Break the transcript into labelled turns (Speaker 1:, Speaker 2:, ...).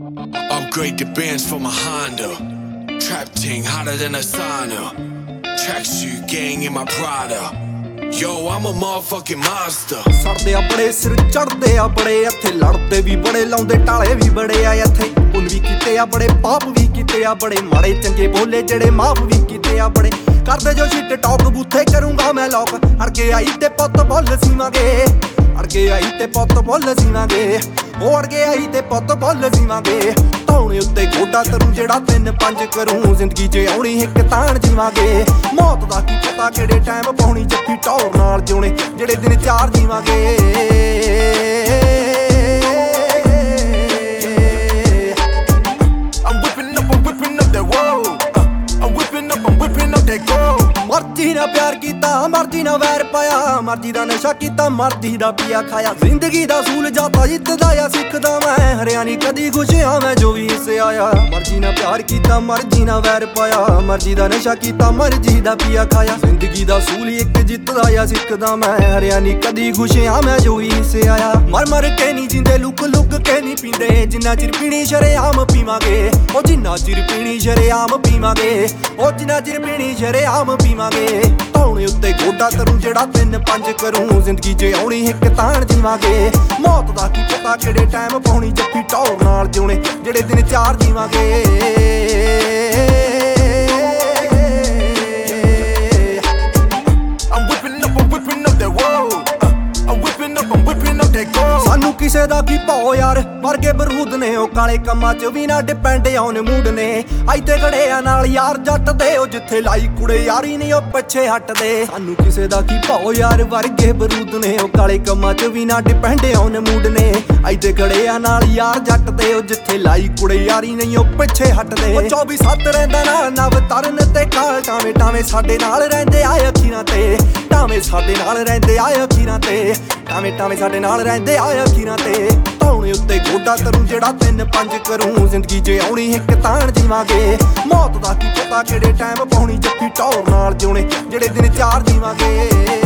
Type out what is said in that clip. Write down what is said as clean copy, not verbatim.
Speaker 1: Upgrade the bands for my Honda. Trap ting hotter than a sauna. Tracksuit gang in my Prada. Yo, I'm a motherfucking monster.
Speaker 2: ਸੜਦੇ ਆ ਬੜੇ ਸਿਰ ਚੜਦੇ ਆ ਬੜੇ ਇੱਥੇ ਲੜਦੇ ਵੀ ਬੜੇ ਲਾਉਂਦੇ ਟਾਲੇ ਵੀ ਬੜੇ ਆ ਇੱਥੇ ਪੁੰਨ ਵੀ ਕੀਤੇ ਆ ਬੜੇ ਪਾਪ ਵੀ ਕੀਤੇ ਆ ਬੜੇ ਮਾੜੇ ਚੰਗੇ ਬੋਲੇ ਜਿਹੜੇ ਮਾਫ ਵੀ ਕੀਤੇ ਆ ਬੜੇ ਕਰਦੇ ਜੋ ਸ਼ਿਟ ਟਾਕ ਬੂਥੇ ਕਰੂੰਗਾ ਮੈਂ ਲੋਕ ਅੜ ਕੇ ਆਈ ਤੇ ਪੁੱਤ ਬੋਲ ਸੀਵਾਂਗੇ ਅੜ ਕੇ ਆਈ ਤੇ ਪੁੱਤ ਬੋਲ ਸੀਵਾਂਗੇ ਉਹ ਅੜ ਕੇ ਆਈ ਤੇ ਪੁੱਤ ਬੋਲ ਸੀਵਾਂਗੇ ਧੌਣੇ ਉੱਤੇ ਗੋਡਾ ਤਰੂ ਜਿਹੜਾ 3-5 ਕਰੂੰ ਜ਼ਿੰਦਗੀ 'ਚ ਆਉਣੀ ਇੱਕ ਤਾਣ ਜੀਵਾਂਗੇ ਮੌਤ ਦਾ ਕੀ ਪਤਾ ਕਿਹੜੇ ਟਾਈਮ ਪਾਉਣੀ ਜੱਫੀ ਟੌਰ ਨਾਲ ਜਿਉਣੇ ਜਿਹੜੇ ਦਿਨ 4 ਜੀਵਾਂਗੇ ਮਰਜ਼ੀ ਨਾਲ ਪਿਆਰ ਕੀਤਾ ਮਰਜ਼ੀ ਨਾਲ ਵੈਰ ਪਾਇਆ ਮਰਜ਼ੀ ਦਾ ਨਸ਼ਾ ਕੀਤਾ ਮਰਜ਼ੀ ਦਾ ਪੀਆ ਖਾਇਆ ਜ਼ਿੰਦਗੀ ਦਾ ਸੂਲ ਜਾਤਾ ਜਿੱਤਦਾ ਆ ਸਿੱਖਦਾ ਮੈਂ ਹਰਿਆ ਨਹੀਂ ਕਦੀ ਖੁਸ਼ਿਆ ਮੈਂ ਜੋ ਵੀ ਹਿੱਸੇ ਆਇਆ ਮਰਜ਼ੀ ਨਾਲ ਪਿਆਰ ਕੀਤਾ ਮਰਜ਼ੀ ਨਾਲ ਵੈਰ ਪਾਇਆ ਮਰਜ਼ੀ ਦਾ ਨਸ਼ਾ ਕੀਤਾ ਮਰਜ਼ੀ ਦਾ ਪੀਆ ਖਾਇਆ ਜ਼ਿੰਦਗੀ ਦਾ ਸੂਲ ਇੱਕ ਜਿੱਤਦਾ ਆ ਸਿੱਖਦਾ ਮੈਂ ਹਰਿਆ ਨਹੀਂ ਕਦੀ ਖੁਸ਼ਿਆ ਮੈਂ ਜੋ ਵੀ ਹਿੱਸੇ ਆਇਆ ਮਰ ਮਰ ਕੇ ਨਹੀਂ ਜਿੰਦੇ ਲੁੱਕ ਲੁੱਕ ਕੇ ਨਹੀਂ ਪੀਂਦੇ ਜਿੰਨਾ ਚਿਰ ਪੀਣੀ ਸ਼ਰੇਆਮ ਪੀਵਾਂਗੇ ਉਹ ਜਿੰਨਾ ਚਿਰ ਪੀਣੀ ਸ਼ਰੇਆਮ ਪੀਵਾਂਗੇ ਉਹ ਜਿੰਨਾ ਚਿਰ ਪੀਣੀ ਸ਼ਰੇਆਮ ਪੀਵਾਂਗੇ ਧੌਣੇ ਉੱਤੇ ਗੋਡਾ ਤਰੂ ਜਿਹੜਾ 3-5 ਕਰੂੰ ਜ਼ਿੰਦਗੀ 'ਚ ਆਉਣੀ ਇੱਕ ਤਾਣ ਜੀਵਾਂਗੇ ਮੌਤ ਦਾ ਕੀ ਪਤਾ ਕਿਹੜੇ ਟਾਈਮ ਪਾਉਣੀ ਜੱਫੀ ਟੌਰ ਨਾਲ ਜਿਉਣੇ ਜਿਹੜੇ ਦਿਨ 4 ਜੀਵਾਂਗੇ ਸਾਨੂੰ ਕਿਸੇ ਦਾ ਕੀ ਭੌ ਯਾਰ ਵਰਗੇ ਬਰੂਦ ਨੇ ਉਹ ਕਾਲੇ ਕੰਮਾਂ 'ਚ ਵੀ ਨਾ ਡਿਪੈਂਡ ਆਉਣ ਮੂਡ ਨੇ ਇੱਥੇ ਖੜੇ ਆ ਨਾਲ ਯਾਰ ਜੱਟ ਦੇ ਉਹ ਜਿੱਥੇ ਲਾਈ ਕੁੜੇ ਯਾਰੀ ਨਹੀਂ ਉਹ ਪਿੱਛੇ ਹਟਦੇ ਸਾਨੂੰ ਕਿਸੇ ਦਾ ਕੀ ਭੌ ਯਾਰ ਵਰਗੇ ਬਰੂਦ ਨੇ ਉਹ ਕਾਲੇ ਕੰਮਾਂ 'ਚ ਵੀ ਨਾ ਡਿਪੈਂਡ ਆਉਣ ਮੂਡ ਨੇ ਇੱਥੇ ਖੜੇ ਆ ਨਾਲ ਯਾਰ ਜੱਟ ਦੇ ਉਹ ਜਿੱਥੇ ਲਾਈ ਕੁੜੇ ਯਾਰੀ ਨਹੀਂ ਉਹ ਪਿੱਛੇ ਹਟਦੇ 24/7 ਰਹਿੰਦਾ ਨਾਲ ਨਵ ਤਰਨ ਤੇ ਕਾਲ ਟਾਵੇਂ ਟਾਵੇਂ ਸਾਡੇ ਨਾਲ ਰਹਿੰਦੇ ਆ ਅਖੀਰਾਂ ਤੇ ਟਾਵੇਂ ਸਾਡੇ ਨਾਲ ਰਹਿੰਦੇ ਆ ਅਖੀਰਾਂ ਤੇ ਟਾਵੇਂ ਟਾਵੇਂ ਸਾਡੇ ਨਾਲ ਰਹਿੰਦੇ ਆ ਅਖੀਰਾਂ ਤੇ ਧੌਣੇ ਉੱਤੇ ਗੋਡਾ ਤਰੂ ਜਿਹੜਾ 3-5 ਕਰੂੰ ਜ਼ਿੰਦਗੀ 'ਚ ਆਉਣੀ ਇੱਕ ਤਾਣ ਜੀਵਾਂਗੇ ਮੌਤ ਦਾ ਕੀ ਪਤਾ ਕਿਹੜੇ ਟਾਈਮ ਪਾਉਣੀ ਜੱਫੀ ਟੌਰ ਨਾਲ ਜਿਉਣੇ ਜਿਹੜੇ ਦਿਨ 4 ਜੀਵਾਂਗੇ